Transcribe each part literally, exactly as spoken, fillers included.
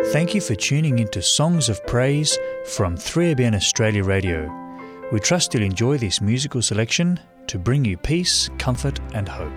Thank you for tuning into Songs of Praise from three A B N Australia Radio. We trust you'll enjoy this musical selection to bring you peace, comfort and hope.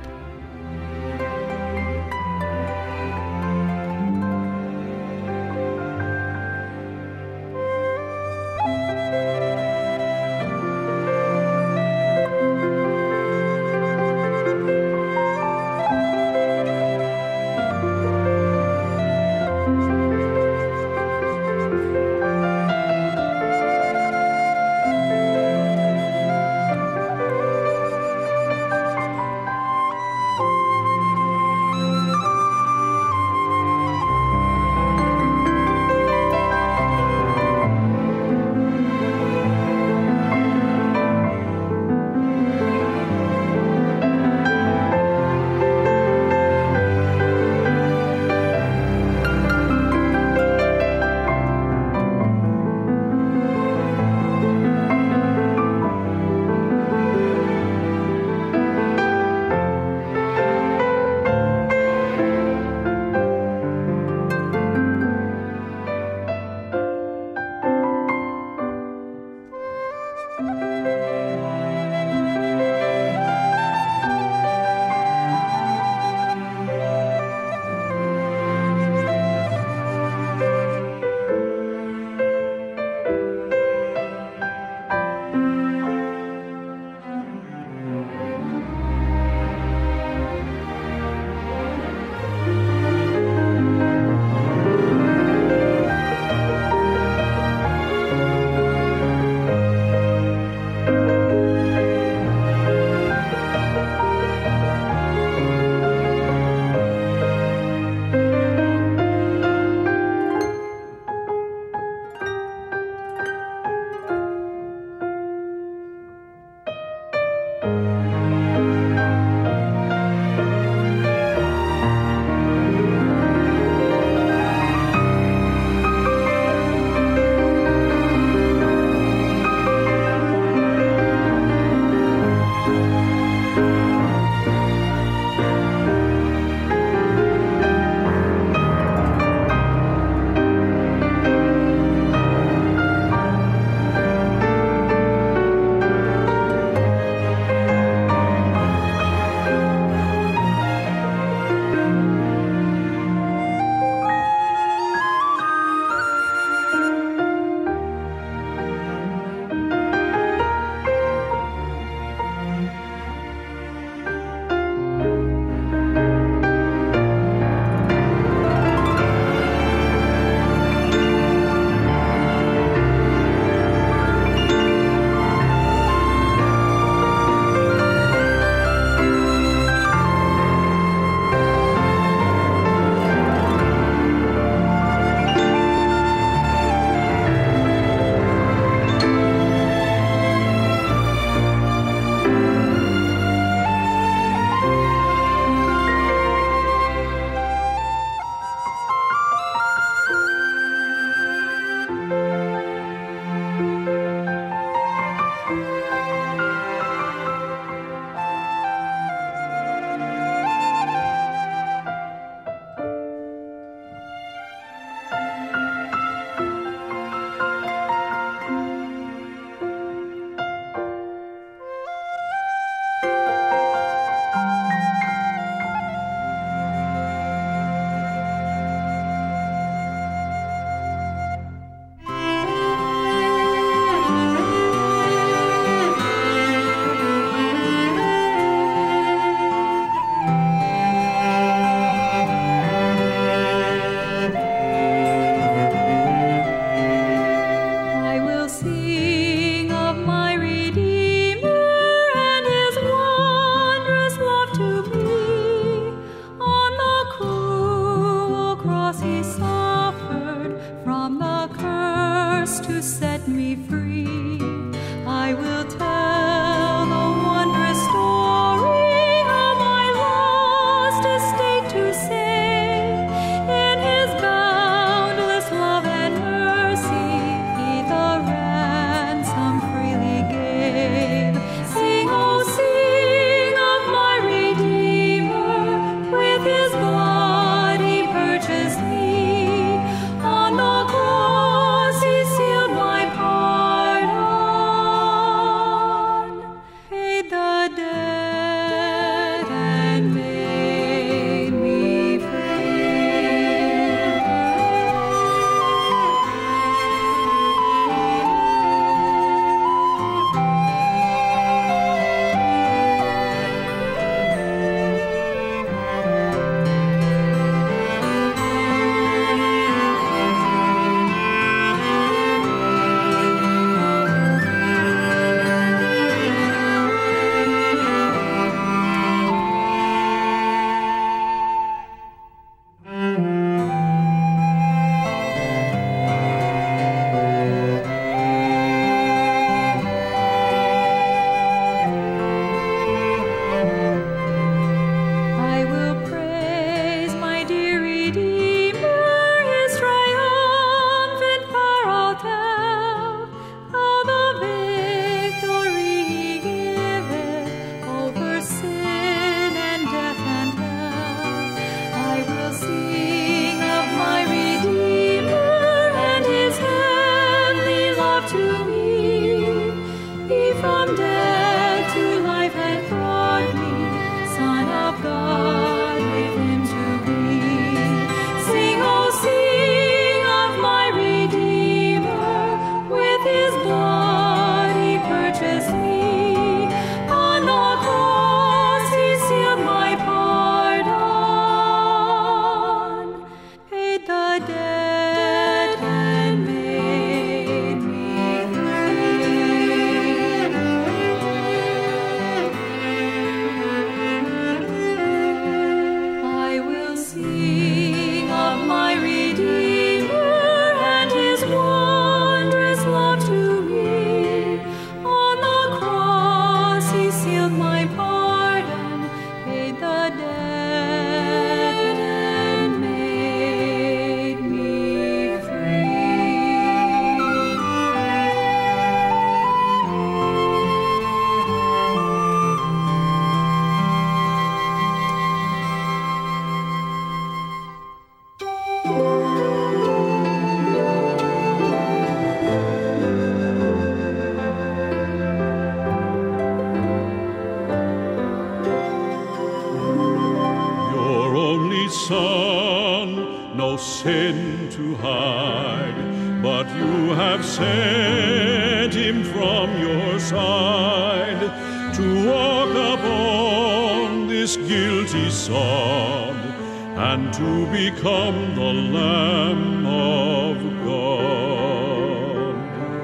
sin to hide, but you have sent him from your side to walk upon this guilty sod and to become the Lamb of God.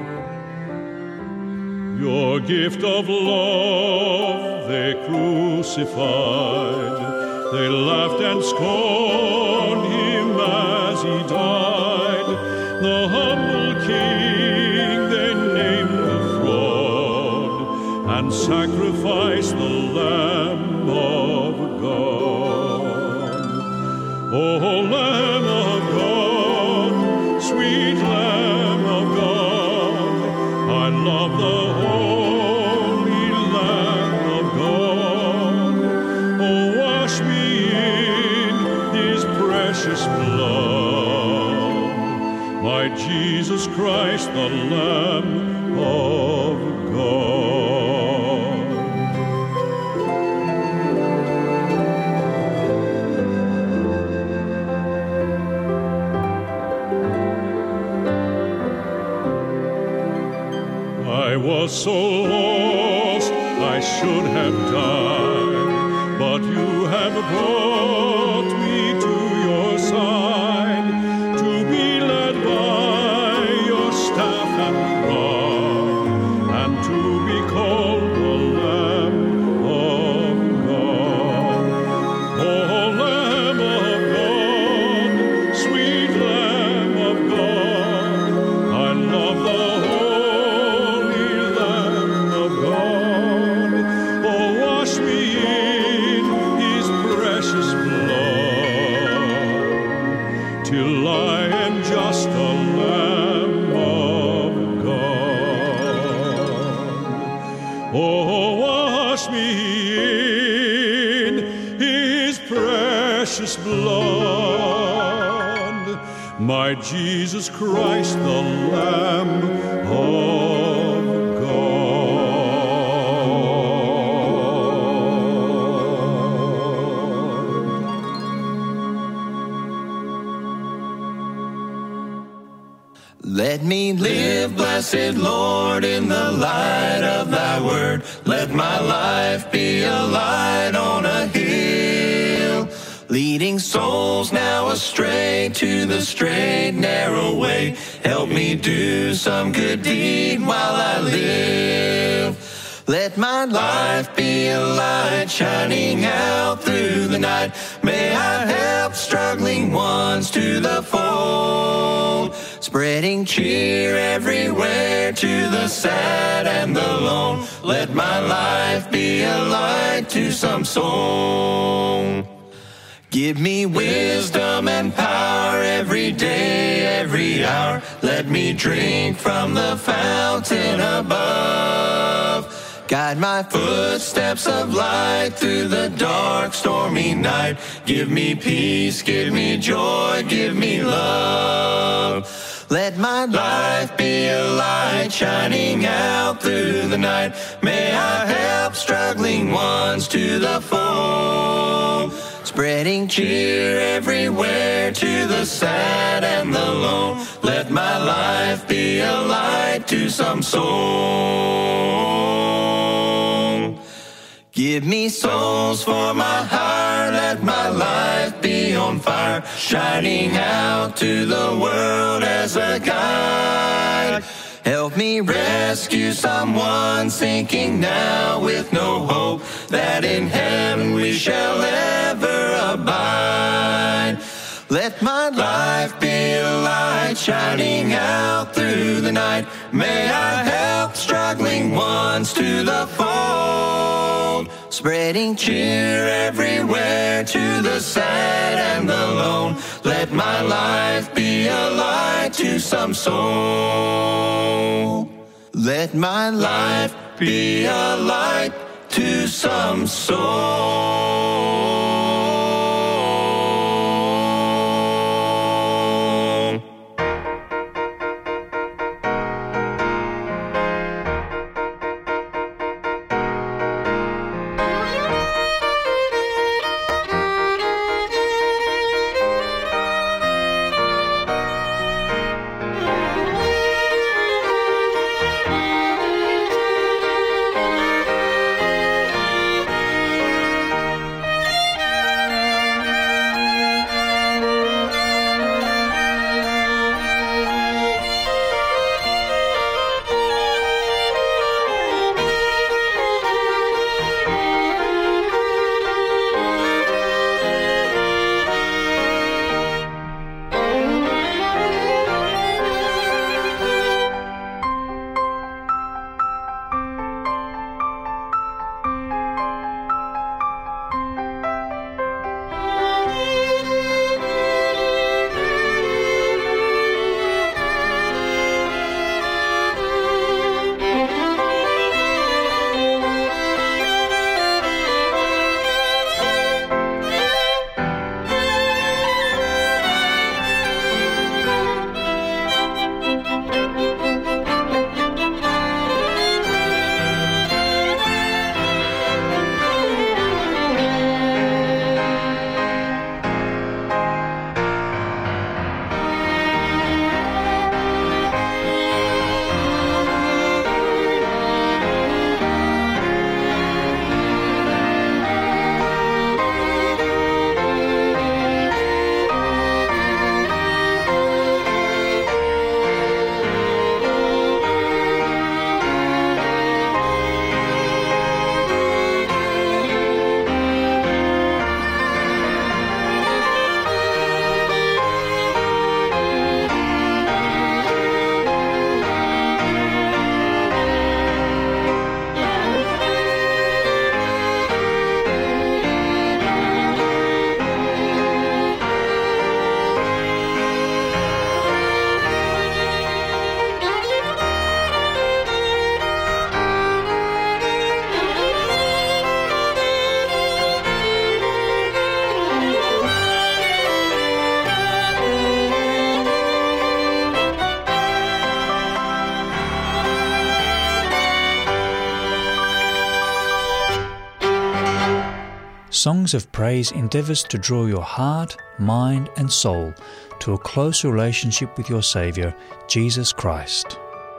Your gift of love they crucified. They laughed and scorned him as he died. The humble king they named a fraud and sacrificed the Lamb of God. Oh, Lamb of God, sweet Lamb of God, I love the holy Lamb of God. Oh, wash me in his precious blood, my Jesus Christ, the Lamb of God. I was so lost I should have died, but you have brought me to your side to be led by your staff and rod, and to be called the Lamb of God. Oh, Lamb of God, sweet Lamb of God, I love the holy Lamb of God. Oh, wash me in his precious blood, till I am just a Lamb of God. Oh, wash me in his precious blood, my Jesus Christ, the Lamb of Let me live, blessed Lord, in the light of thy word. Let my life be a light on a hill, leading souls now astray to the straight, narrow way. Help me do some good deed while I live. Let my life be a light shining out through the night. May I help struggling ones to the fold, spreading cheer everywhere to the sad and the lone. Let my life be a light to some soul. Give me wisdom and power every day, every hour. Let me drink from the fountain above. Guide my footsteps of light through the dark, stormy night. Give me peace, give me joy, give me love. Let my life be a light shining out through the night. May I help struggling ones to the fold, spreading cheer everywhere to the sad and the lone. Let my life be a light to some soul. Give me souls for my heart, let my life be on fire, shining out to the world as a guide. Help me rescue someone sinking now with no hope, that in heaven we shall ever abide. Let my life be a light shining out through the night. May I help struggling ones to the fold, spreading cheer everywhere to the sad and the lone. Let my life be a light to some soul. Let my life be a light to some soul. Songs of Praise endeavours to draw your heart, mind and soul to a closer relationship with your Saviour, Jesus Christ.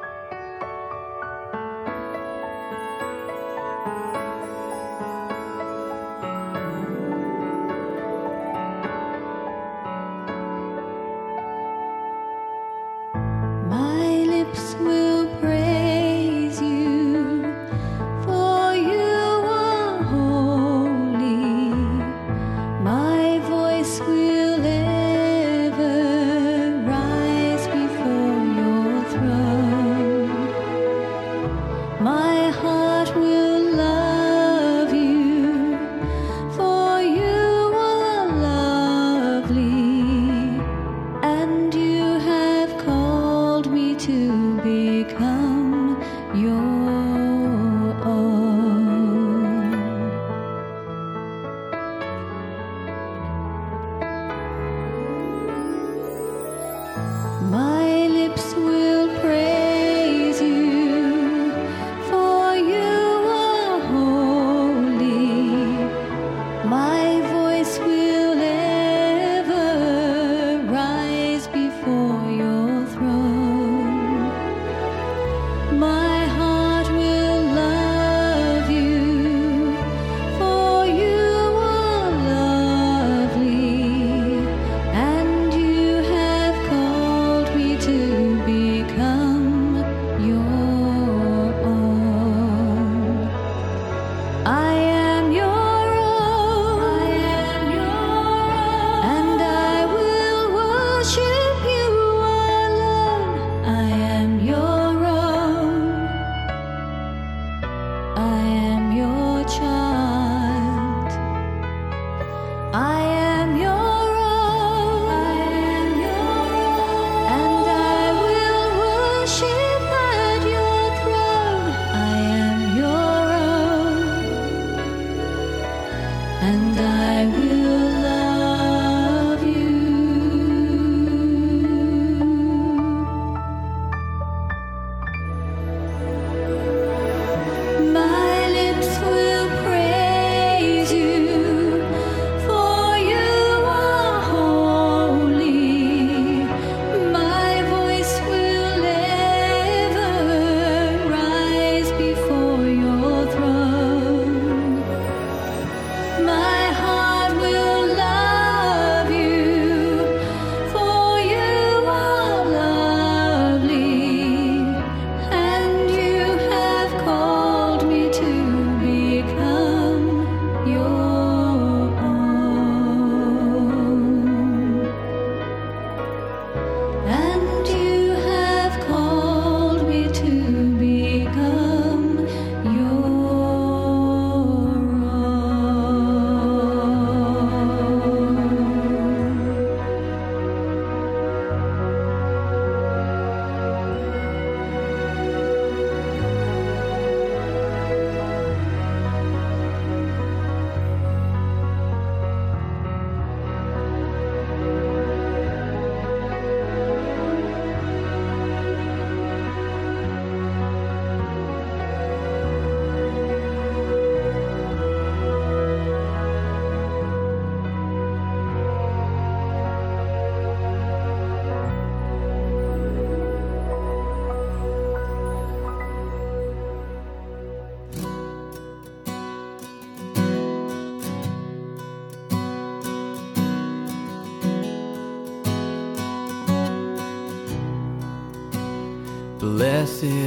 Blessed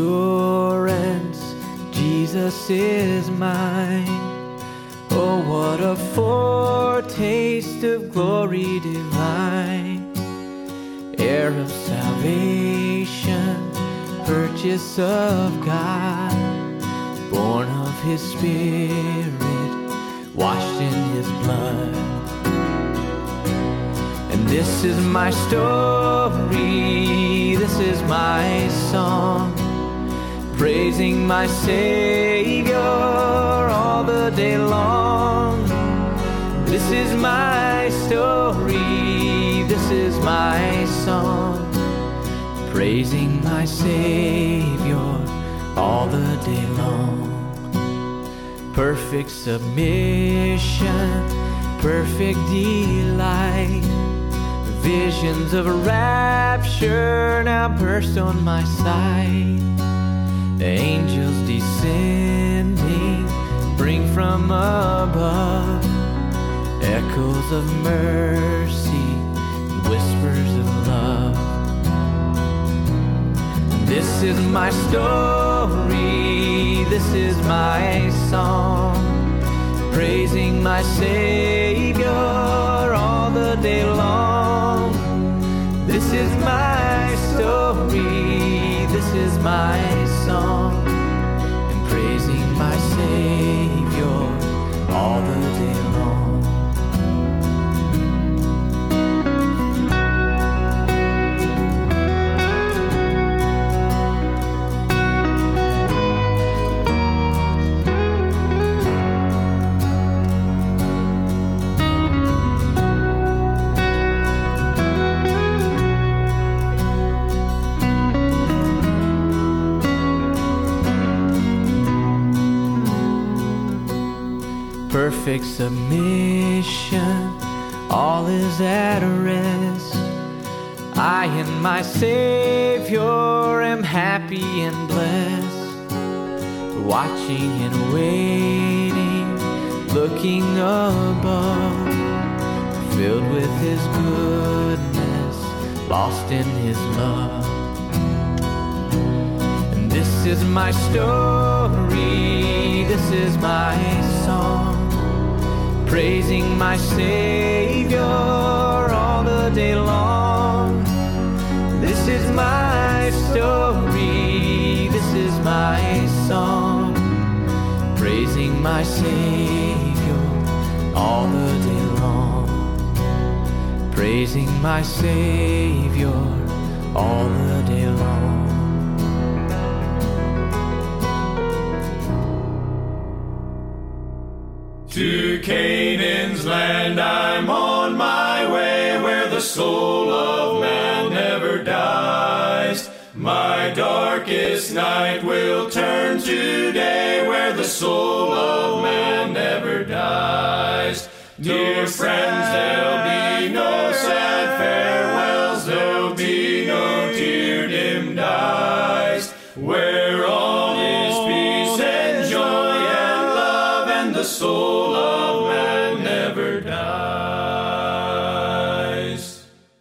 assurance, Jesus is mine. Oh, what a foretaste of glory divine, heir of salvation, purchase of God, born of His Spirit, washed in His blood. And this is my story, this is my song, praising my Savior all the day long. This is my story, this is my song, praising my Savior all the day long. perfect submission, perfect delight. Visions of a rapture now burst on my sight. The angels descending bring from above echoes of mercy, whispers of love. This is my story, this is my song, praising my Savior all the day long. This is my story, this is my song, and praising my Savior all the day long. Perfect submission, all is at rest. I and my Savior am happy and blessed, watching and waiting, looking above, filled with His goodness, lost in His love. And this is my story, this is my song, praising my Savior all the day long. This is my story, this is my song, praising my Savior all the day long. Praising my Savior all the day long. To Canaan's land I'm on my way, where the soul of man never dies. My darkest night will turn to day, where the soul of man never dies. Dear friends, there'll be no sad farewells, there'll be no tear-dimmed eyes, where all is peace and joy and love, and the soul of man never dies.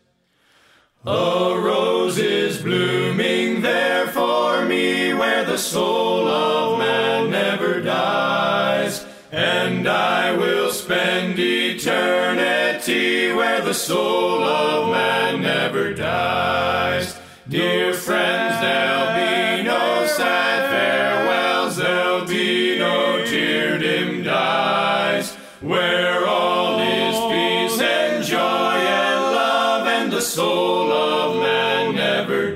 A rose is blooming there for me, where the soul of man never dies, and I will spend eternity where the soul of man never dies. Dear friends, there'll be no sad farewells, there'll be no tear-dimmed eyes, where all is peace and joy and love, and the soul of man never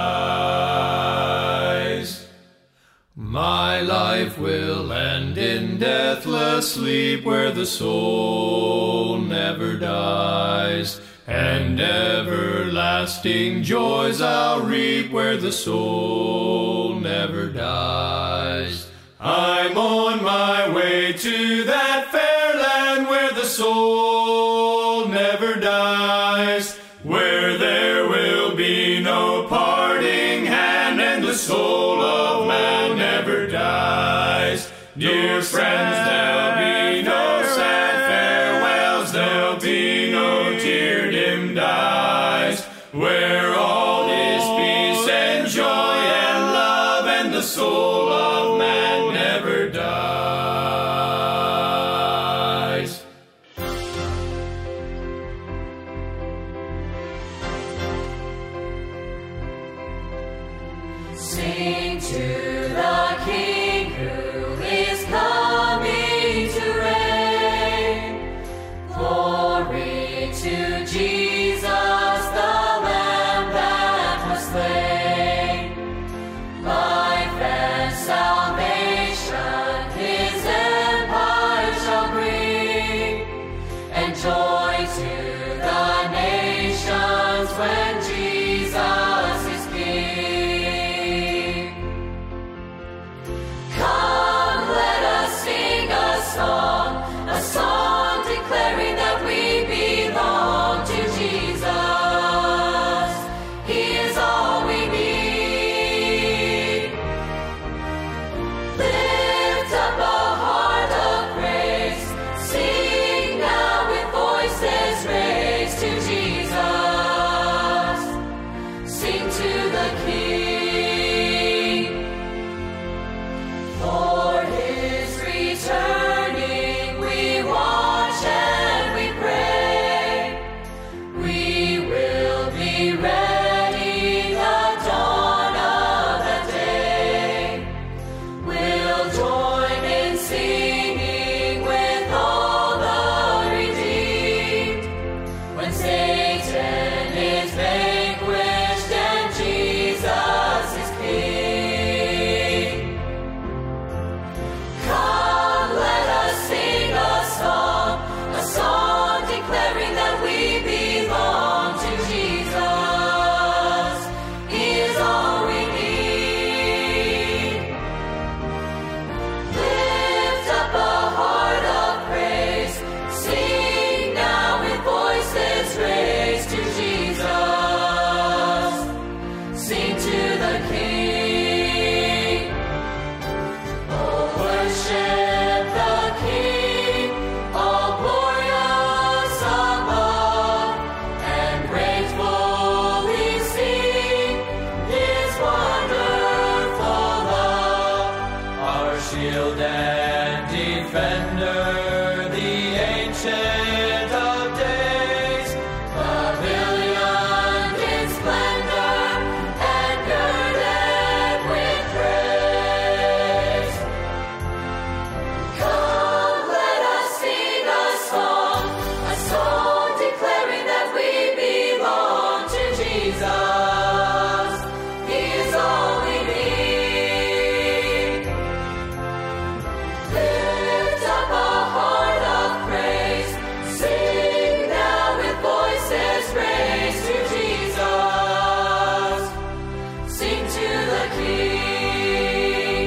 dies. My life will end in deathless sleep, where the soul never dies, and everlasting joys I'll reap, where the soul never dies. I'm on my way to that fair land, where the soul never dies, where there will be no parting hand, and the soul of man never dies. Dear friends, there'll be no sad farewells, there'll be no tear-dimmed eyes, where all is peace and joy and love, and the soul of man never dies. Sing to the King who is coming to reign. Glory to Jesus, the Lamb that was slain. Life and salvation His empire shall bring, and joy to the nations when Jesus is King. Jesus. He is all we need. Lift up a heart of praise. Sing now with voices raised to Jesus. Sing to the King.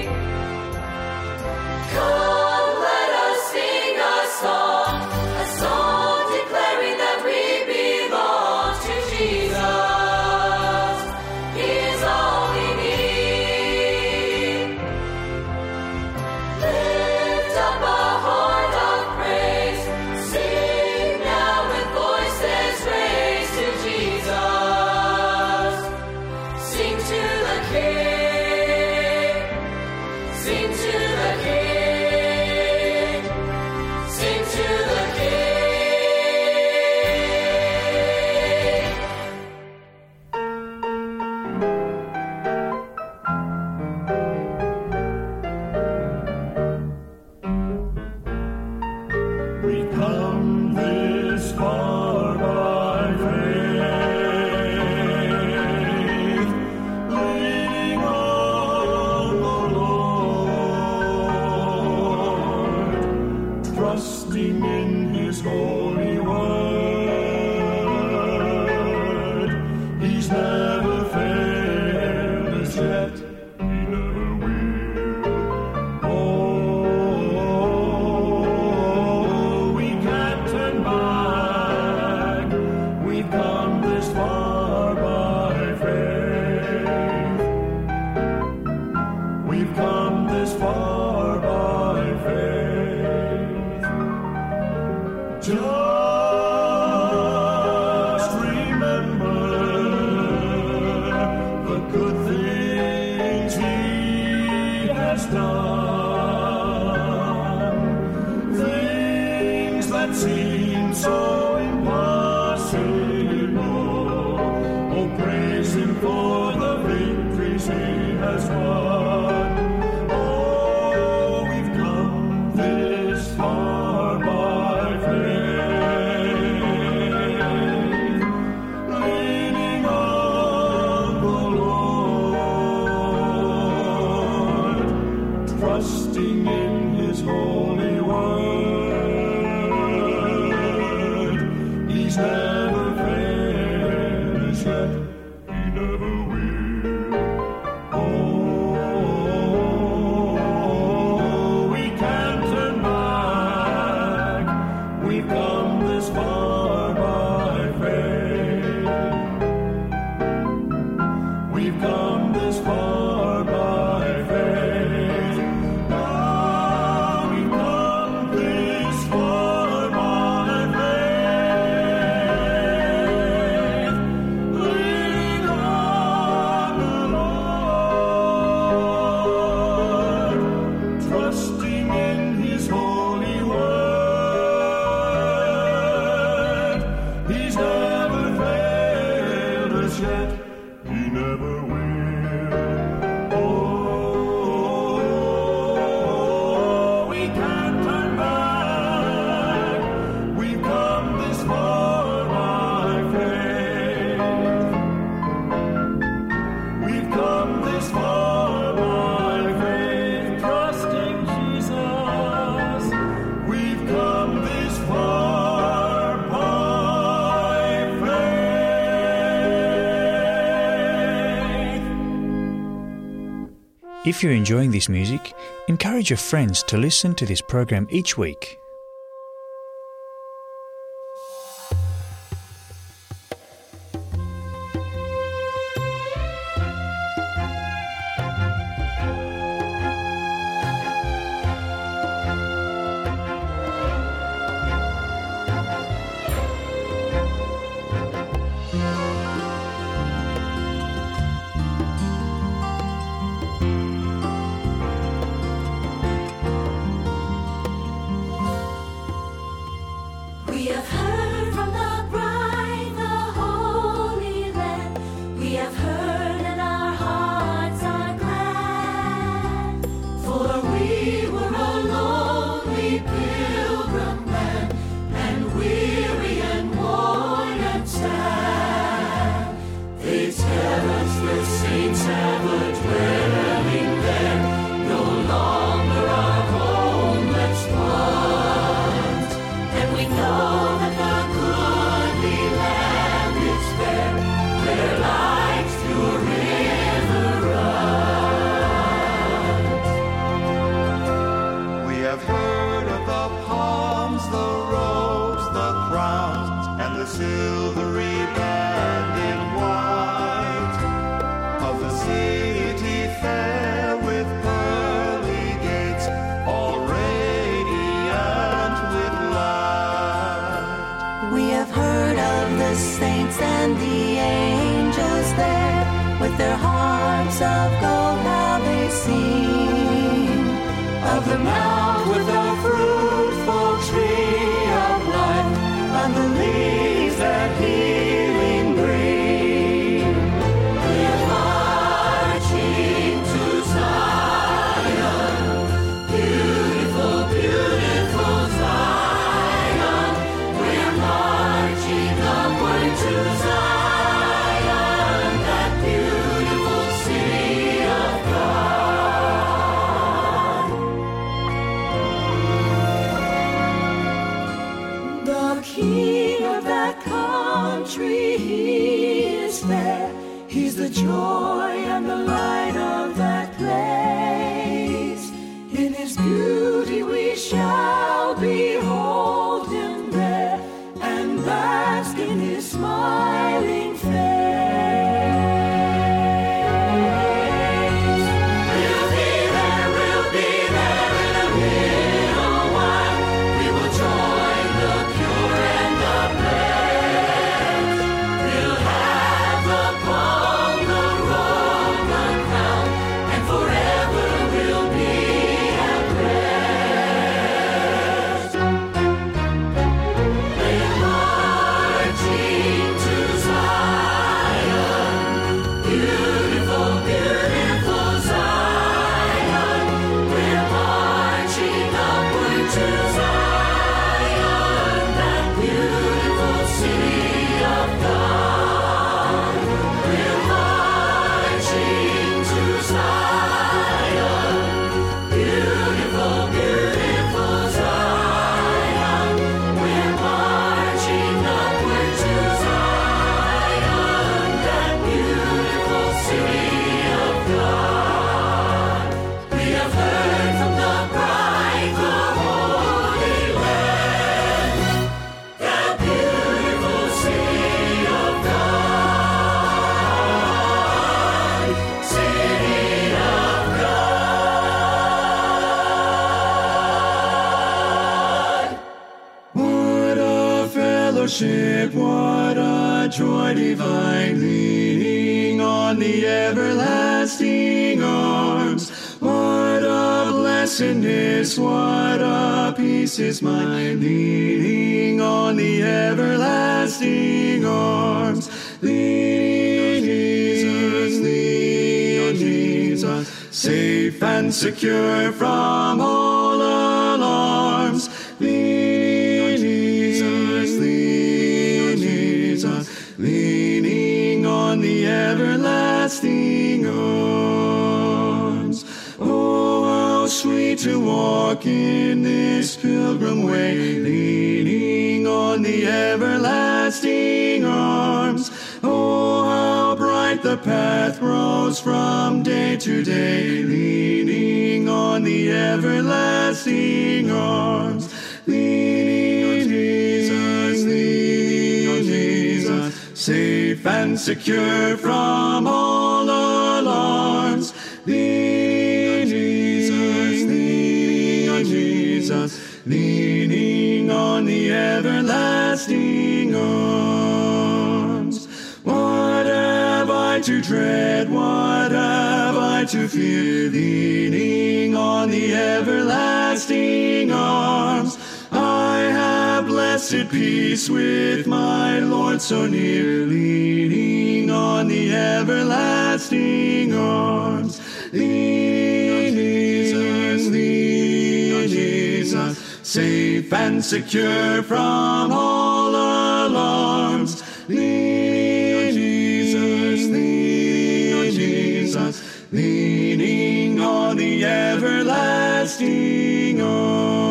Come, let us sing a song, a song declaring that we belong to Jesus. He is all we need. Lift up a heart of praise. Sing now with voices raised to Jesus. Sing to the King. Sing to the King. Sing to the King. We come this far by faith, leaning on the Lord, trusting in His holy word. He's never failed us yet. He never will. Oh, we can't turn back. We've come this far by faith. We've come this far by faith. Just remember the good things He has done. Things that seem so impossible. Oh, praise Him for the victories He has won. Oh, we've come this far by faith, leaning on the Lord, trusting in His holy word. He's never failed us yet. He never will. Oh, we can't turn back. We've come this far by faith. We've come this far by faith. Ah, we've come this far by faith, leaning on the Lord, trusting in His holy word. He's never failed us yet. He never will. Oh, we can't turn back. We've come this far by faith. We've come this far by faith, trusting Jesus. We've come this far by faith. If you're enjoying this music, encourage your friends to listen to this program each week. streams of gold, how they sing of the mount with the fruitful tree of life and the leaves that healing bring. We're marching to Zion, beautiful, beautiful Zion. We're marching upward to Zion, that beautiful city of God. The king of that country, he is there. He's the joy and the light of that place. In his beauty we shall behold him there and bask in his smiling face. We'll be there, we'll be there in a little while. We will join the pure and the blessed. We'll have the palm, the Roman crown, and forever we'll be at rest. We're marching to Zion, beautiful, beautiful Zion. We're marching upward to Zion, that beautiful city of God. We're marching to Zion, beautiful, beautiful Zion. We're marching upward to Zion, that beautiful city of God. We have heard from the bride, the Holy Land, that beautiful city of God, city of God. What a fellowship, what a joy divine, leaning on the everlasting arms. What a blessedness, what a peace is mine, leaning on the everlasting arms. Leaning, Jesus, leaning, Jesus, safe and secure from all alarms. Leaning, Jesus, leaning, Jesus, leaning on the everlasting arms. Oh, how sweet to walk in this pilgrim way, leaning on the everlasting arms. Oh, how bright the path grows from day to day, leaning on the everlasting arms. Leaning, Jesus, leaning, Jesus, safe and secure from all alarms. Leaning, Jesus, leaning, Jesus, leaning on the everlasting arms. What have I to dread? What have I to fear? Leaning on the everlasting arms. I have blessed peace with my Lord so near, leaning on the everlasting arms. Leaning, Jesus, leaning, Jesus, safe and secure from all alarms. Leaning, Jesus, leaning, Jesus, leaning on the everlasting arms.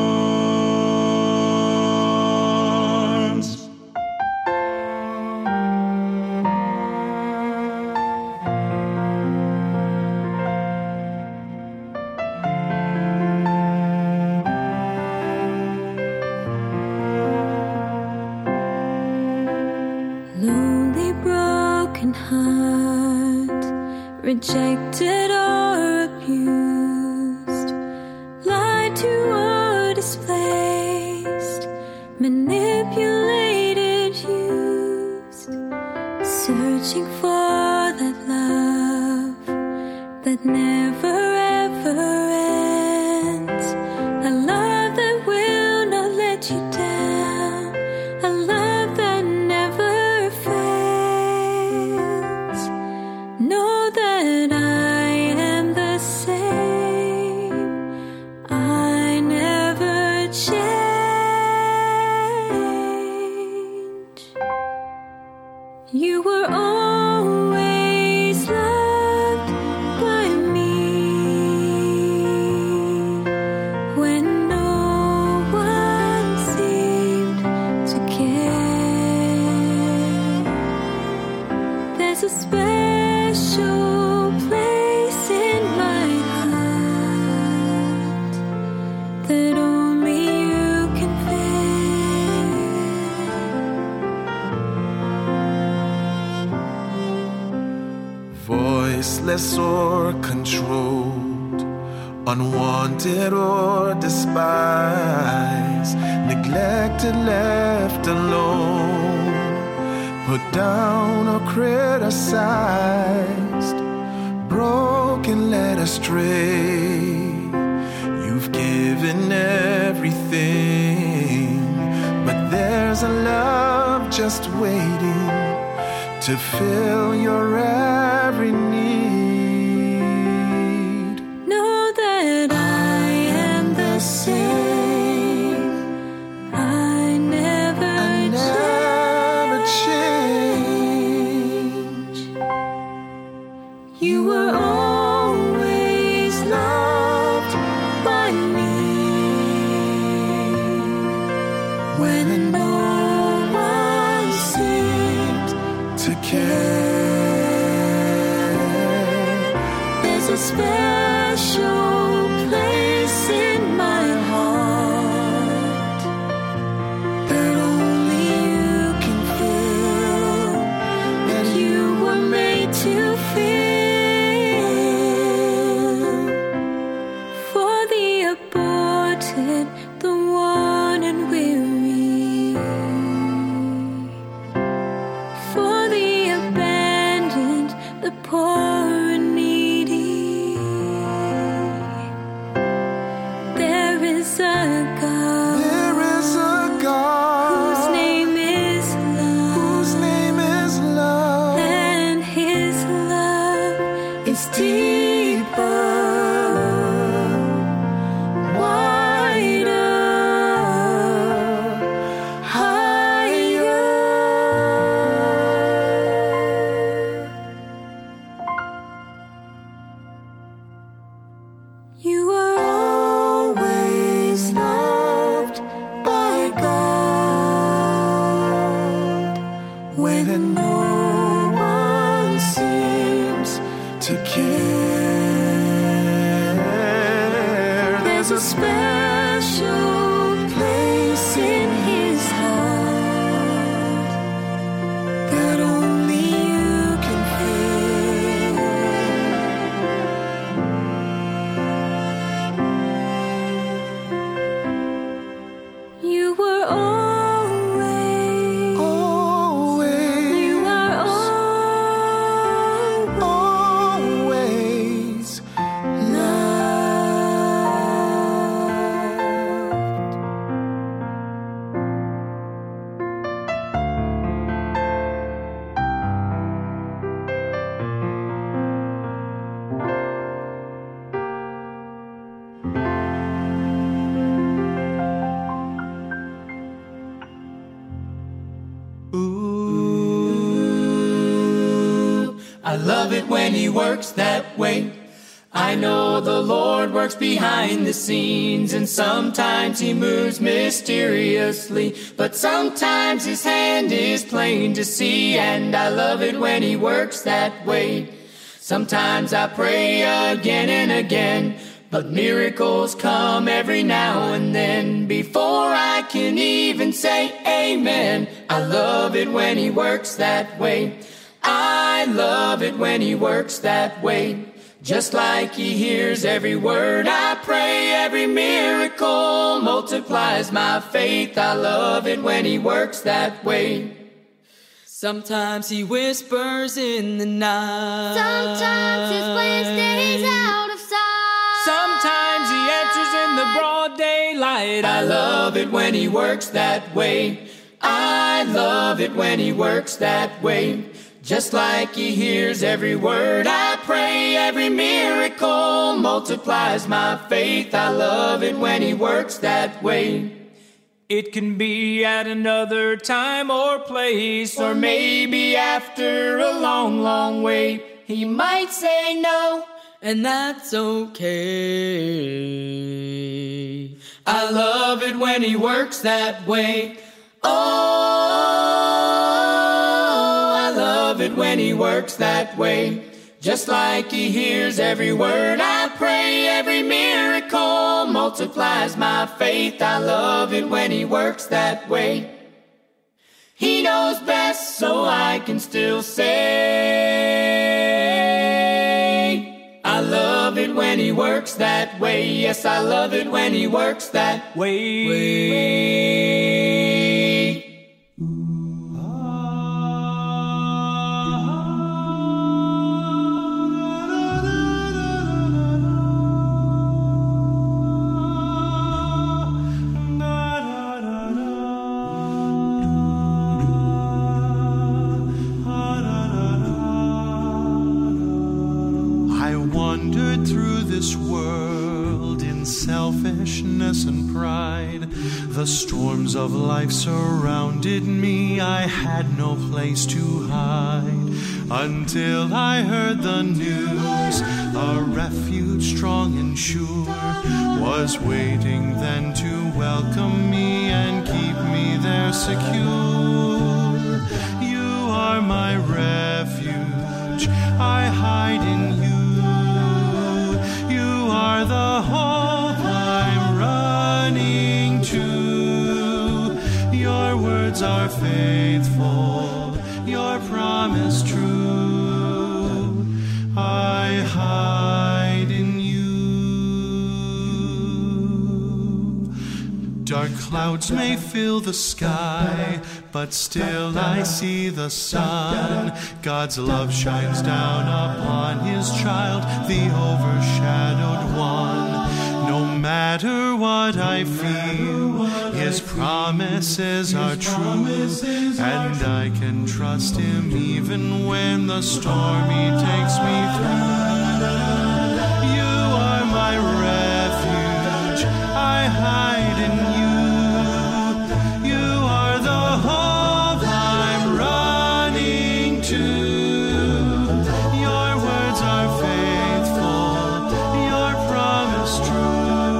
Lonely, broken heart, rejected or abused, lied to or displaced, manipulated, used, searching for that love special place in my heart that only you can fill. Voiceless or controlled, unwanted or despised, neglected, left alone, put down or criticized, broken, led astray. You've given everything, but there's a love just waiting to fill your every need. Know that I am the same. I never, I never change. You were always loved by me when no one seemed To care, there's a special place in my heart that only you can fill, that you were made to fill. For the aborted, the worn and weary, for the abandoned, the poor and needy, there is a God there is a whose God name is love, whose name is love, and his love is deeper, wider, higher. You are always loved by God when no one seems to care. there's a special place in his heart that only you can fill. You were always, Always, you are always always loved. Ooh, I love it when he works that way. I know the Lord works behind the scenes, and sometimes he moves mysteriously, but sometimes his hand is plain to see, and I love it when he works that way. Sometimes I pray again and again, but miracles come every now and then. Before I can even say amen, I love it when he works that way. I love it when he works that way. Just like he hears every word I pray, every miracle multiplies my faith. I love it when he works that way. Sometimes he whispers in the night. Sometimes his plan stays out of sight. Sometimes he answers in the broad daylight. I love it when he works that way. I love it when he works that way. Just like he hears every word I pray, every miracle multiplies my faith. I love it when he works that way. It can be at another time or place, or maybe after a long, long wait. He might say no, and that's okay. I love it when he works that way. Oh, I love it when he works that way. just like he hears every word I pray. Every miracle multiplies my faith. I love it when he works that way. He knows best, so I can still say, I love it when he works that way. Yes, I love it when he works that way. way. And pride, the storms of life surrounded me. I had no place to hide until I heard the news. A refuge strong and sure was waiting then to welcome me and keep me there secure. You are my refuge, I hide in you. You are the hope I'm running to. Your words are faithful, your promise true. I hide in you. Dark clouds may fill the sky, but still I see the sun. God's love shines down upon his child, the overshadowed one. No matter what I feel, his promises are true, and I can trust him even when the stormy takes me through. You are my refuge, I hide in you. You are the hope I'm running to. Your words are faithful, your promise true.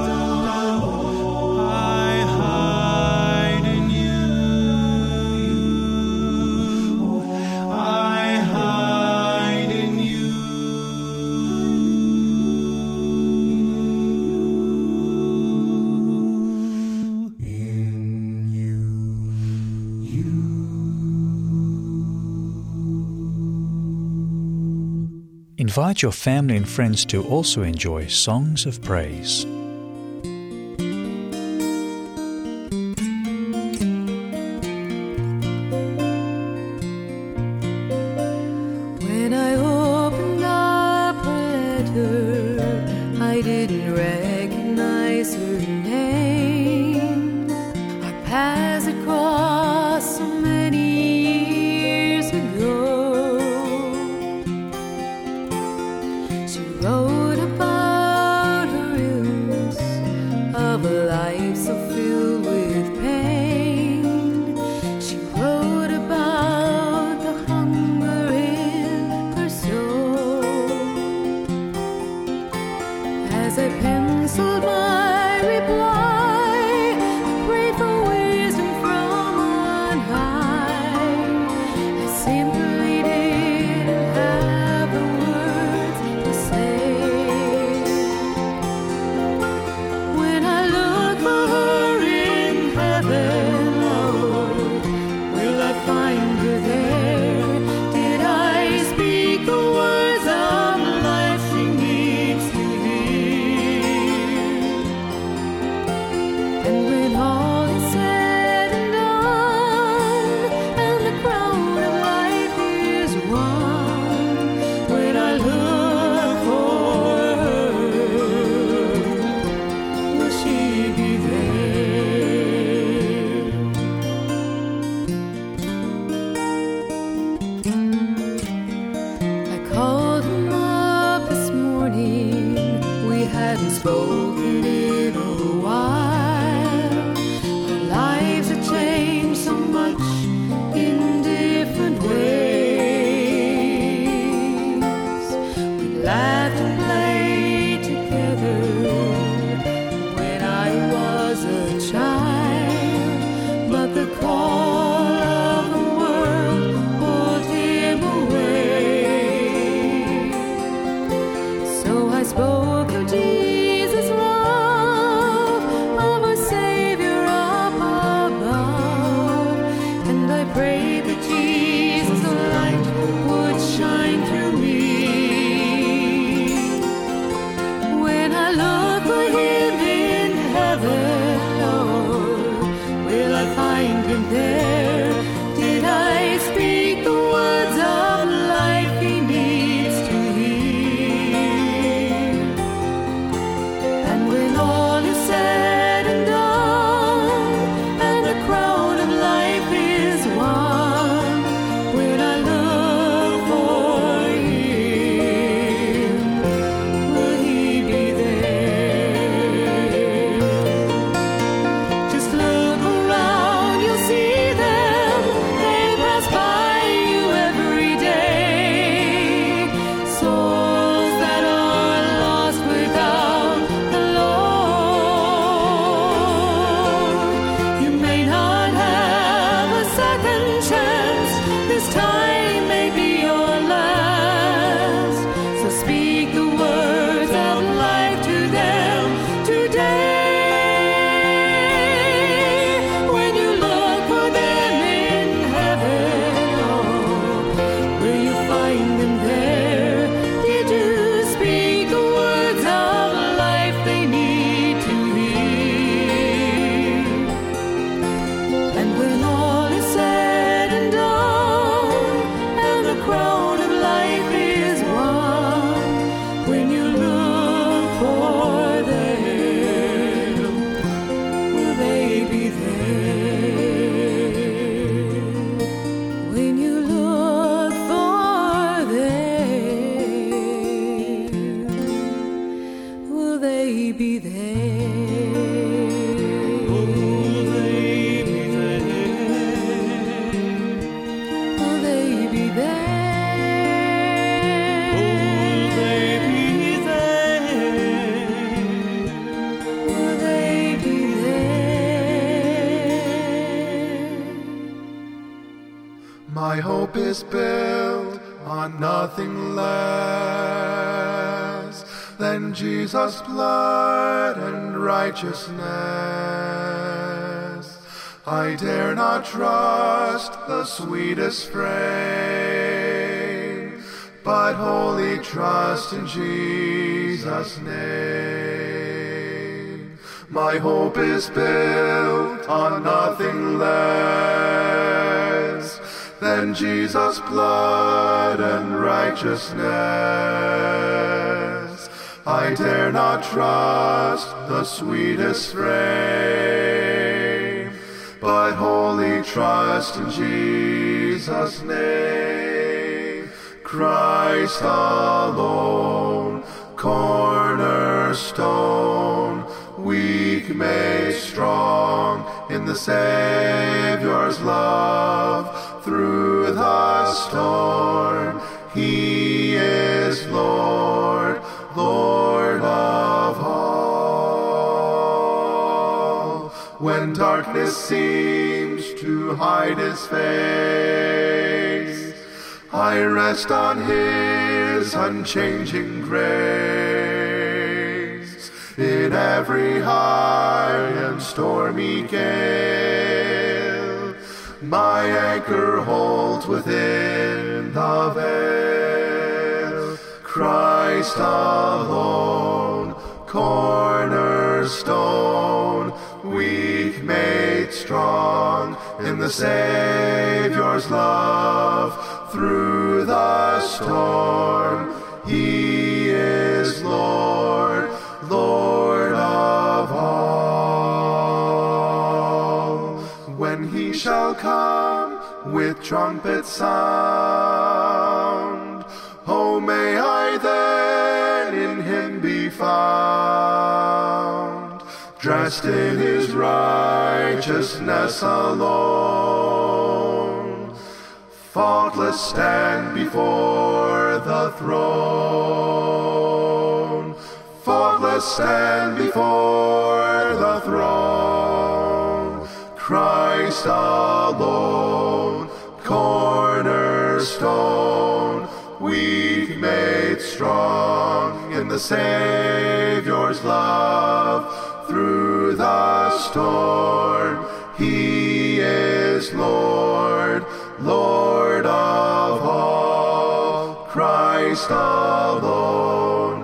Invite your family and friends to also enjoy Songs of Praise. When I opened up her letter, I didn't recognize her name. Our paths had crossed so many years ago. She wrote about her illness, of a life so filled with pain. She wrote about the hunger in her soul. As I penciled my reply, I prayed for wisdom from on high. I simply didn't have the words to say. When I look for her in heaven, Lord, will I find her there? Did I speak the words of life she needs to hear? And when all is said and done, and the crown of life is won, when I look for her, will she be there? I called him up this morning. We hadn't spoken in a while. Our lives had changed so much in different ways. We laughed and played together when I was a child, but the call of the world pulled him away. So I spoke of Jesus' love, of our Savior up above, and I prayed that Jesus' light would shine through me. When I look for Him in heaven, Lord, will I find Him there? Did I speak the words of life He needs to hear? And when all is said and done, and the crown of life is won, will I look for Him? Will He be there? Just look around, you'll see them. They pass by you every day. Souls that are lost without the Lord. You may not have a second chance. This time may be your last. So speak the words of life to them today. When you look for them in heaven, oh, will you find them there? Did you speak the words of life they need to hear? And when all is said and done, and the crown of life is won, when you look for them, will they be there? When you look for them, will they be there? Will they be there? Will they be there? Will they be there? Will they be there? My hope is built on nothing less than Jesus' blood and righteousness. I dare not trust the sweetest frame, but wholly trust in Jesus' name. My hope is built on nothing less than Jesus' blood and righteousness. I dare not trust the sweetest frame, but wholly trust in Jesus' name. Christ alone, cornerstone, weak made strong in the Savior's love. Through the storm, He is Lord, Lord of all. When darkness seems to hide His face, I rest on His unchanging grace. In every high and stormy gale, my anchor holds within the veil. Christ alone, cornerstone, weak made strong in the Savior's love. Through the storm, He is Lord, Lord of all. When He shall come with trumpet sound, oh, may I then in Him be found, dressed in His righteousness alone, faultless stand before the throne, faultless stand before the throne. Christ alone, cornerstone, weak made strong in the the Savior's love through the storm. He is Lord, Lord of all, Christ alone,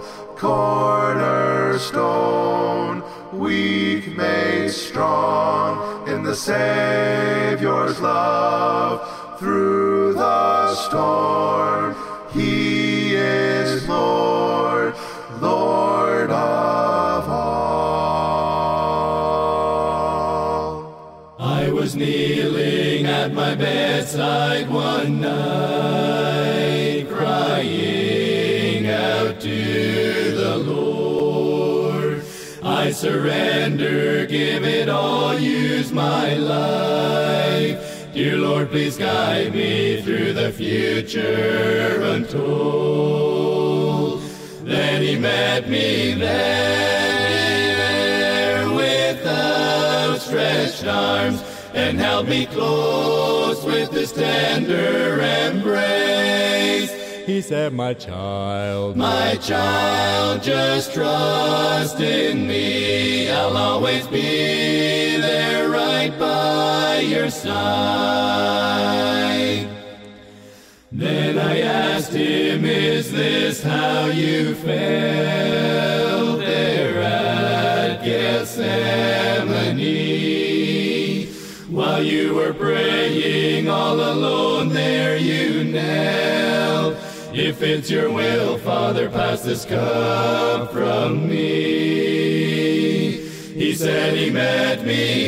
cornerstone, weak made strong in the Savior's love through the storm. He is Lord, Lord of all. I was kneeling at my bedside one night, crying out to the Lord. I surrender, give it all, use my life. Dear Lord, please guide me through the future untold. Then he met me there with outstretched arms and held me close with his tender embrace. He said, my child, my child, just trust in me. I'll always be there right by your side. Then I asked him, is this how you felt there at Gethsemane? While you were praying all alone there you knelt. If it's your will, Father, pass this cup from me. He said he met me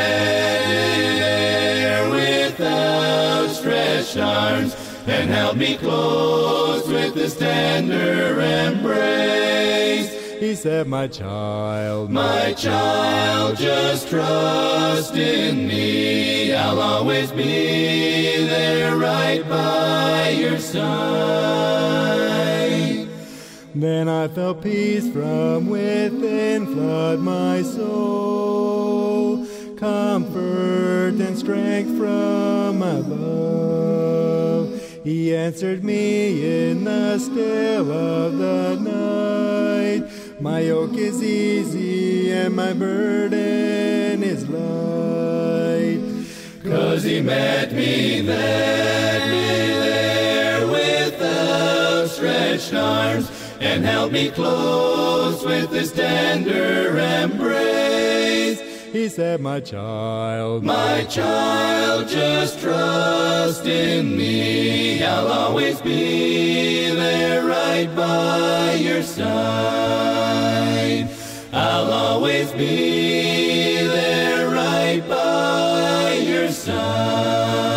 there with outstretched arms and held me close with his tender embrace. He said, my child, my child, just trust in me. I'll always be there right by your side. Then I felt peace from within flood my soul, comfort and strength from above. He answered me in the still of the night. My yoke is easy and my burden is light. 'Cause he met me there, me there with outstretched arms and held me close with his tender embrace. He said, my child, my child, just trust in me. I'll always be there right by your side. I'll always be there right by your side.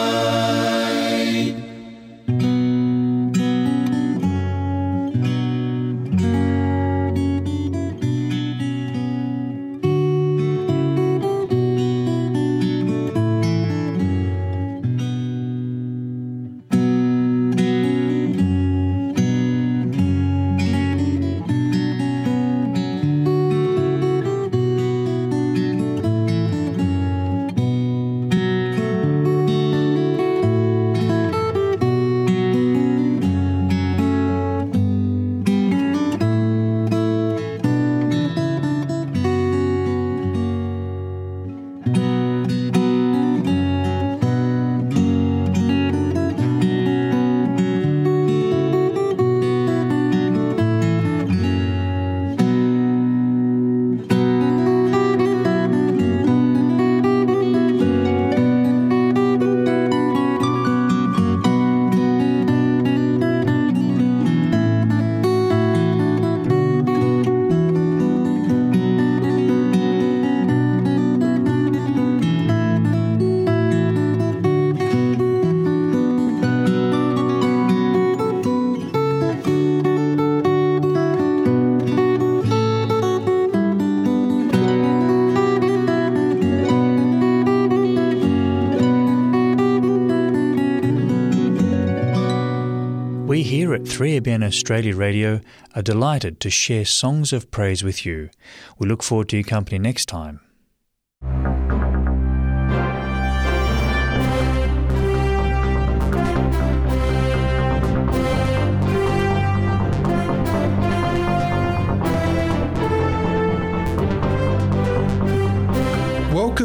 We here at three A B N Australia Radio are delighted to share songs of praise with you. We look forward to your company next time.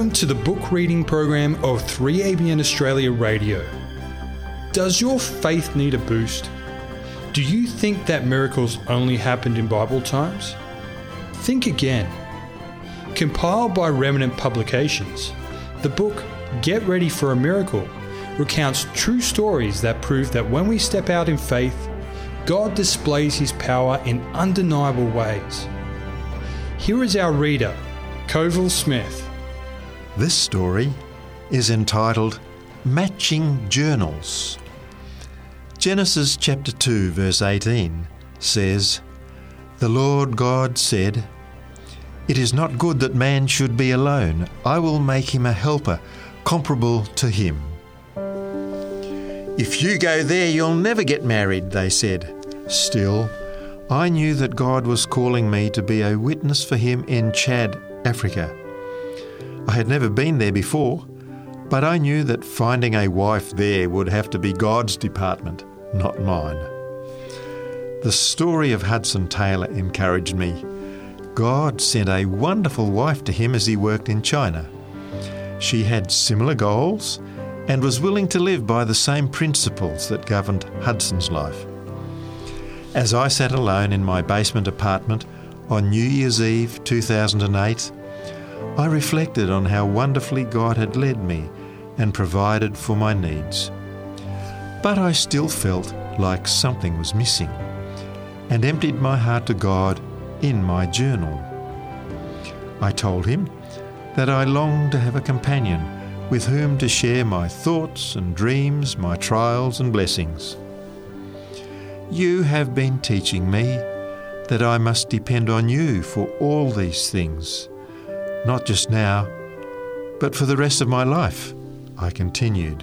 Welcome to the book reading program of three A B N Australia Radio. Does your faith need a boost? Do you think that miracles only happened in Bible times? Think again. Compiled by Remnant Publications, the book Get Ready for a Miracle recounts true stories that prove that when we step out in faith, God displays His power in undeniable ways. Here is our reader, Coville Smith. This story is entitled Matching Journals. Genesis chapter two verse eighteen says, "The Lord God said, 'It is not good that man should be alone. I will make him a helper comparable to him.' If you go there, you'll never get married," they said. Still, I knew that God was calling me to be a witness for Him in Chad, Africa. I had never been there before, but I knew that finding a wife there would have to be God's department, not mine. The story of Hudson Taylor encouraged me. God sent a wonderful wife to him as he worked in China. She had similar goals and was willing to live by the same principles that governed Hudson's life. As I sat alone in my basement apartment on New Year's Eve two thousand eight, I reflected on how wonderfully God had led me and provided for my needs. But I still felt like something was missing and emptied my heart to God in my journal. I told Him that I longed to have a companion with whom to share my thoughts and dreams, my trials and blessings. "You have been teaching me that I must depend on you for all these things, not just now, but for the rest of my life," I continued.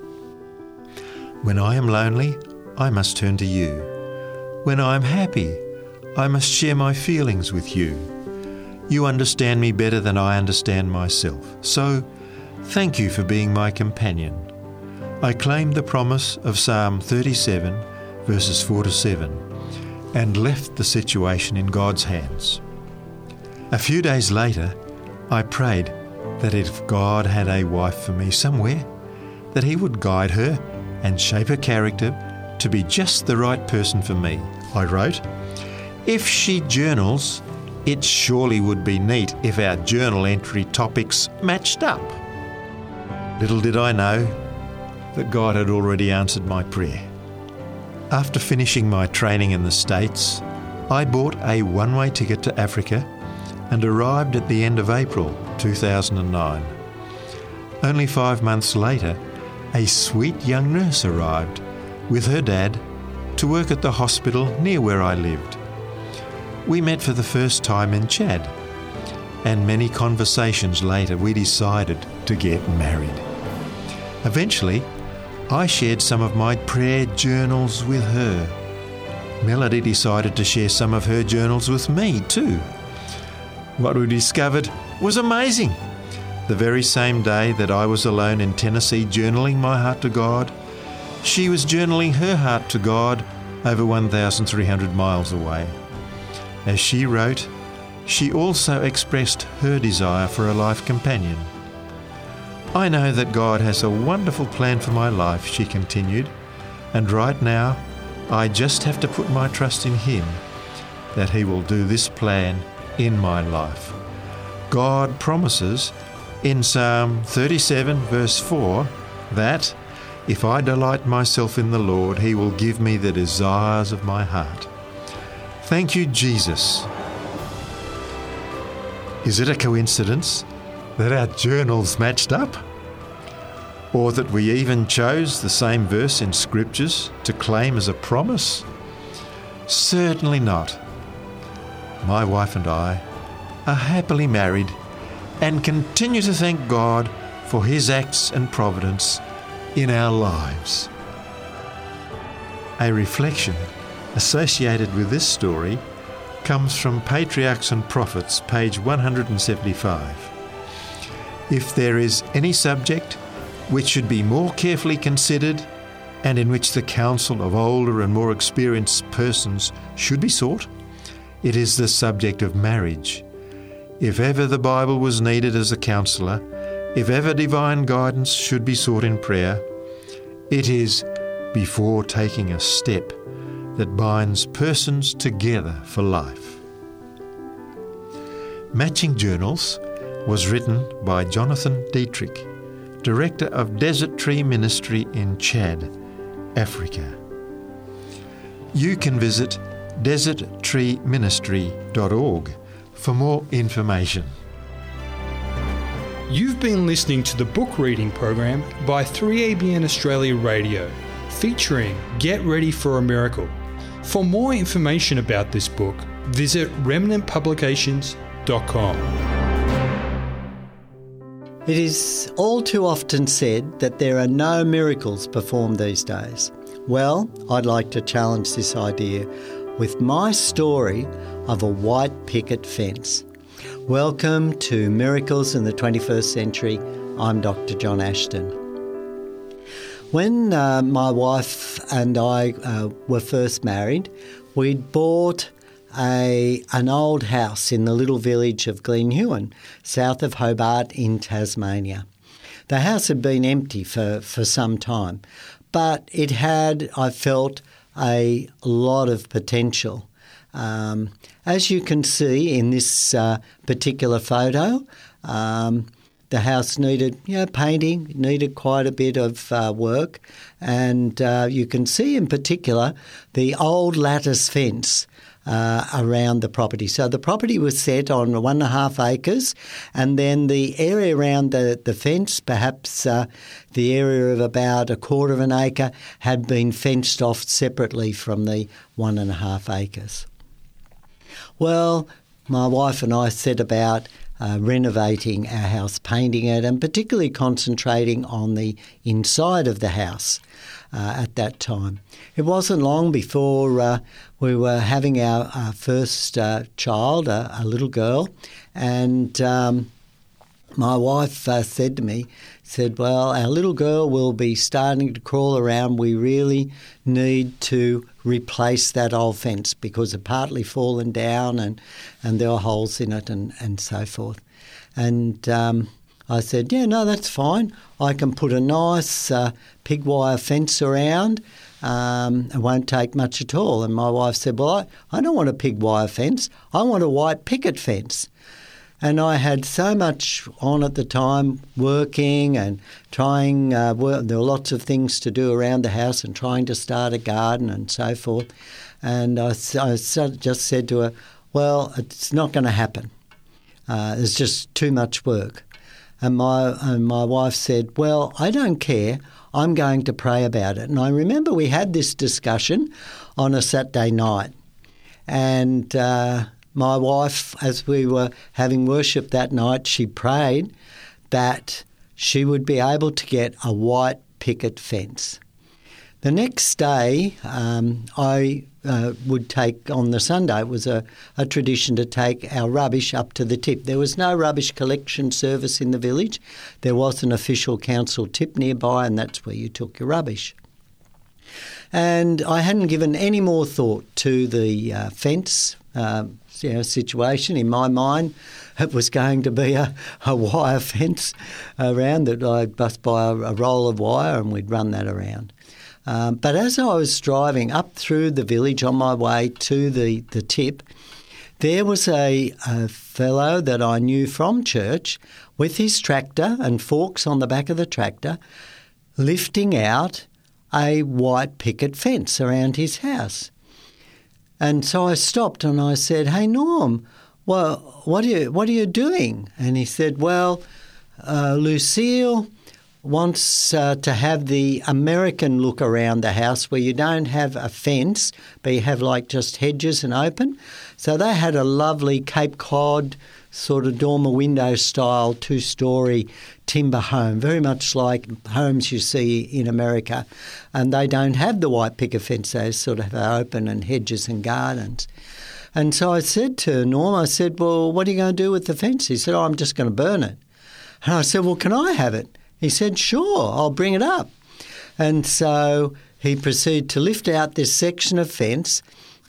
"When I am lonely, I must turn to you. When I am happy, I must share my feelings with you. You understand me better than I understand myself. So, thank you for being my companion." I claimed the promise of Psalm thirty-seven, verses four to seven, and left the situation in God's hands. A few days later, I prayed that if God had a wife for me somewhere, that He would guide her and shape her character to be just the right person for me. I wrote, "If she journals, it surely would be neat if our journal entry topics matched up." Little did I know that God had already answered my prayer. After finishing my training in the States, I bought a one-way ticket to Africa and arrived at the end of April two thousand nine. Only five months later, a sweet young nurse arrived with her dad to work at the hospital near where I lived. We met for the first time in Chad, and many conversations later we decided to get married. Eventually, I shared some of my prayer journals with her. Melody decided to share some of her journals with me too. What we discovered was amazing. The very same day that I was alone in Tennessee journaling my heart to God, she was journaling her heart to God over one thousand three hundred miles away. As she wrote, she also expressed her desire for a life companion. "I know that God has a wonderful plan for my life," she continued, "and right now I just have to put my trust in Him that He will do this plan in my life. God promises in Psalm thirty-seven verse four that if I delight myself in the Lord, He will give me the desires of my heart." Thank you, Jesus. Is it a coincidence that our journals matched up? Or that we even chose the same verse in Scriptures to claim as a promise? Certainly not. My wife and I are happily married and continue to thank God for His acts and providence in our lives. A reflection associated with this story comes from Patriarchs and Prophets, page one hundred seventy-five. If there is any subject which should be more carefully considered and in which the counsel of older and more experienced persons should be sought, it is the subject of marriage. If ever the Bible was needed as a counsellor, If ever divine guidance should be sought in prayer, it is before taking a step that binds persons together for life. Matching Journals was written by Jonathan Dietrich, Director of Desert Tree Ministry in Chad, Africa. You can visit desert tree ministry dot org for more information. You've been listening to the book reading program by three A B N Australia Radio, featuring Get Ready for a Miracle. For more information about this book, visit remnant publications dot com. It is all too often said that there are no miracles performed these days. Well, I'd like to challenge this idea with my story of a white picket fence. Welcome to Miracles in the twenty-first Century. I'm Doctor John Ashton. When uh, my wife and I uh, were first married, we'd bought A, an old house in the little village of Glenhuon, south of Hobart in Tasmania. The house had been empty for, for some time, but it had, I felt, a lot of potential. Um, as you can see in this uh, particular photo, um, the house needed, you know, painting, needed quite a bit of uh, work, and uh, you can see in particular the old lattice fence Uh, around the property. So the property was set on one and a half acres, and then the area around the, the fence, perhaps uh, the area of about a quarter of an acre, had been fenced off separately from the one and a half acres. Well, my wife and I set about uh, renovating our house, painting it, and particularly concentrating on the inside of the house. Uh, at that time. It wasn't long before uh, we were having our, our first uh, child, a, a little girl, and um, my wife uh, said to me, said, well, our little girl will be starting to crawl around. We really need to replace that old fence because it partly fallen down and, and there were holes in it and, and so forth. And um, I said, yeah, no, that's fine. I can put a nice uh, pig wire fence around. Um, it won't take much at all. And my wife said, well, I, I don't want a pig wire fence. I want a white picket fence. And I had so much on at the time, working and trying, uh, work, there were lots of things to do around the house and trying to start a garden and so forth. And I, I just said to her, well, it's not going to happen. Uh, it's just too much work. And my and my wife said, well, I don't care. I'm going to pray about it. And I remember we had this discussion on a Saturday night. And uh, my wife, as we were having worship that night, she prayed that she would be able to get a white picket fence. The next day, um, I uh, would take, on the Sunday, it was a, a tradition to take our rubbish up to the tip. There was no rubbish collection service in the village. There was an official council tip nearby, and that's where you took your rubbish. And I hadn't given any more thought to the uh, fence uh, you know, situation. In my mind, it was going to be a, a wire fence around that I'd bust by a, a roll of wire and we'd run that around. Um, but as I was driving up through the village on my way to the, the tip, there was a, a fellow that I knew from church with his tractor and forks on the back of the tractor lifting out a white picket fence around his house. And so I stopped and I said, hey, Norm, well, what are you, what are you doing? And he said, well, uh, Lucille wants uh, to have the American look around the house where you don't have a fence, but you have like just hedges and open. So they had a lovely Cape Cod sort of dormer window style two-storey timber home, very much like homes you see in America. And they don't have the white picket fence, they sort of have open and hedges and gardens. And so I said to Norm, I said, well, what are you going to do with the fence? He said, oh, I'm just going to burn it. And I said, well, can I have it? He said, sure, I'll bring it up. And so he proceeded to lift out this section of fence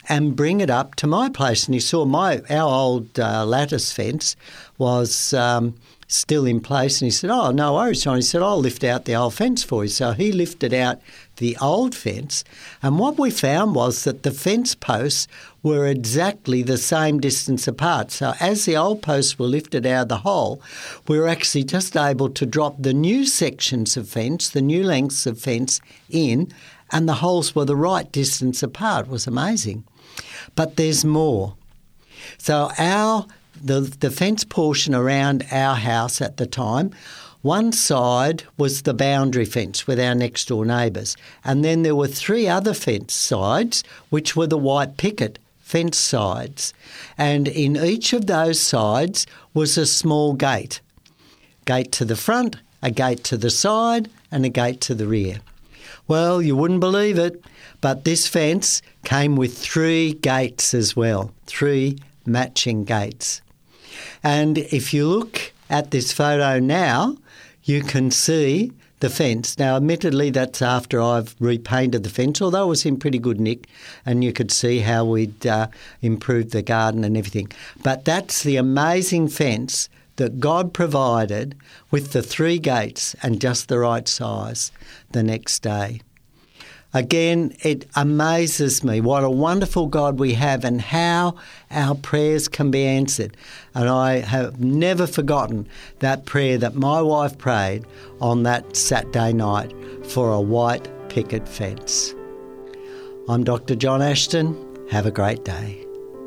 and bring it up to my place. And he saw my our old uh, lattice fence was um, still in place, and he said, "Oh, no worries, John." He said, "I'll lift out the old fence for you." So he lifted out the old fence, and what we found was that the fence posts were exactly the same distance apart. So as the old posts were lifted out of the hole, we were actually just able to drop the new sections of fence, the new lengths of fence in, and the holes were the right distance apart. It was amazing. But there's more. So our the, the fence portion around our house at the time, one side was the boundary fence with our next door neighbours, and then there were three other fence sides which were the white picket fence sides, and in each of those sides was a small gate. Gate to the front, a gate to the side, and a gate to the rear. Well, you wouldn't believe it, but this fence came with three gates as well, three matching gates. And if you look at this photo now, you can see the fence. Now, admittedly, that's after I've repainted the fence, although it was in pretty good nick, and you could see how we'd uh, improved the garden and everything. But that's the amazing fence that God provided with the three gates and just the right size the next day. Again, it amazes me what a wonderful God we have and how our prayers can be answered. And I have never forgotten that prayer that my wife prayed on that Saturday night for a white picket fence. I'm Doctor John Ashton. Have a great day.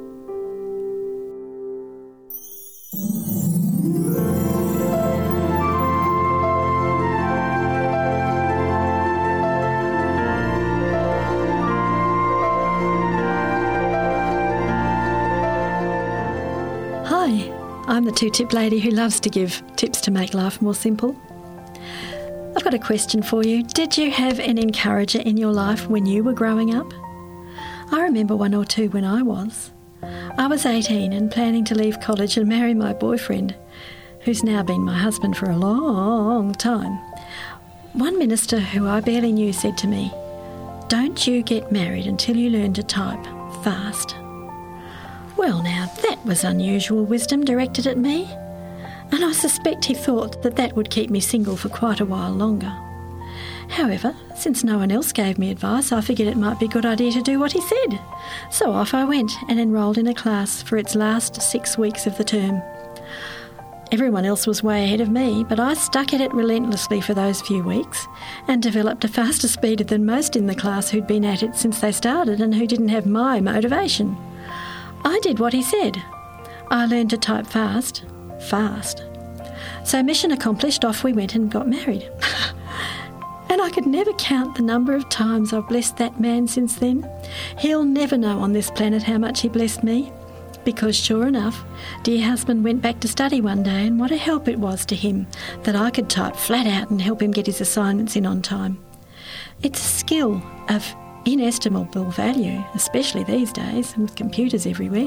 I'm the two-tip lady who loves to give tips to make life more simple. I've got a question for you. Did you have an encourager in your life when you were growing up? I remember one or two when I was. I was eighteen and planning to leave college and marry my boyfriend, who's now been my husband for a long time. One minister who I barely knew said to me, "Don't you get married until you learn to type fast." Well, now, that was unusual wisdom directed at me, and I suspect he thought that that would keep me single for quite a while longer. However, since no one else gave me advice, I figured it might be a good idea to do what he said. So off I went and enrolled in a class for its last six weeks of the term. Everyone else was way ahead of me, but I stuck at it relentlessly for those few weeks and developed a faster speed than most in the class who'd been at it since they started and who didn't have my motivation. I did what he said. I learned to type fast, fast. So mission accomplished, off we went and got married. And I could never count the number of times I've blessed that man since then. He'll never know on this planet how much he blessed me, because sure enough, dear husband went back to study one day, and what a help it was to him that I could type flat out and help him get his assignments in on time. It's a skill of inestimable value, especially these days with computers everywhere.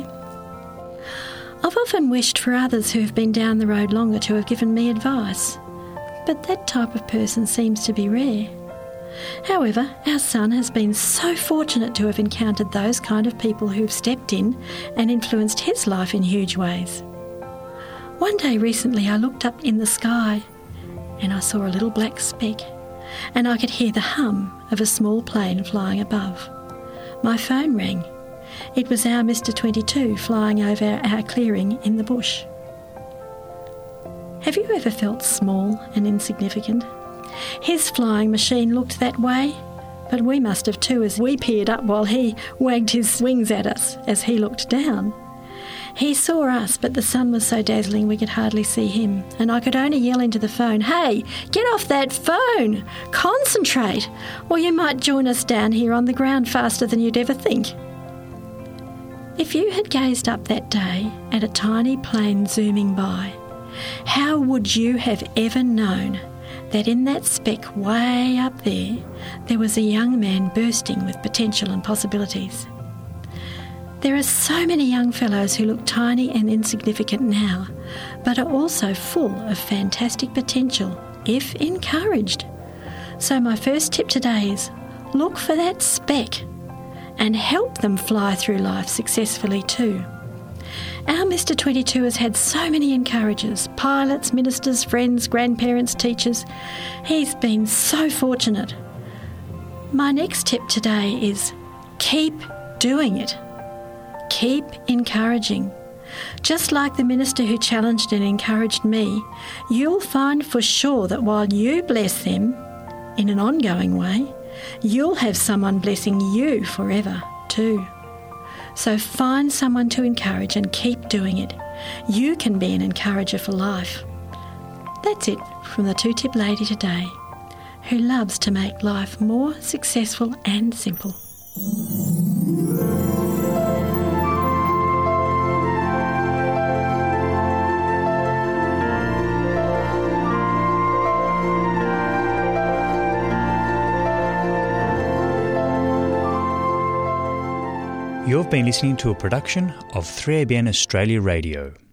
I've often wished for others who have been down the road longer to have given me advice, but that type of person seems to be rare. However, our son has been so fortunate to have encountered those kind of people who've stepped in and influenced his life in huge ways. One day recently I looked up in the sky and I saw a little black speck, and I could hear the hum of a small plane flying above. My phone rang. It was our Mister twenty-two flying over our clearing in the bush. Have you ever felt small and insignificant? His flying machine looked that way, but we must have too, as we peered up while he wagged his wings at us as he looked down. He saw us, but the sun was so dazzling we could hardly see him, and I could only yell into the phone, "Hey, get off that phone! Concentrate, or you might join us down here on the ground faster than you'd ever think." If you had gazed up that day at a tiny plane zooming by, how would you have ever known that in that speck way up there, there was a young man bursting with potential and possibilities? There are so many young fellows who look tiny and insignificant now, but are also full of fantastic potential, if encouraged. So my first tip today is, look for that speck and help them fly through life successfully too. Our Mister twenty-two has had so many encouragers, pilots, ministers, friends, grandparents, teachers. He's been so fortunate. My next tip today is keep doing it. Keep encouraging. Just like the minister who challenged and encouraged me, you'll find for sure that while you bless them in an ongoing way, you'll have someone blessing you forever too. So find someone to encourage and keep doing it. You can be an encourager for life. That's it from the Two-Tip Lady today, who loves to make life more successful and simple. You've been listening to a production of three A B N Australia Radio.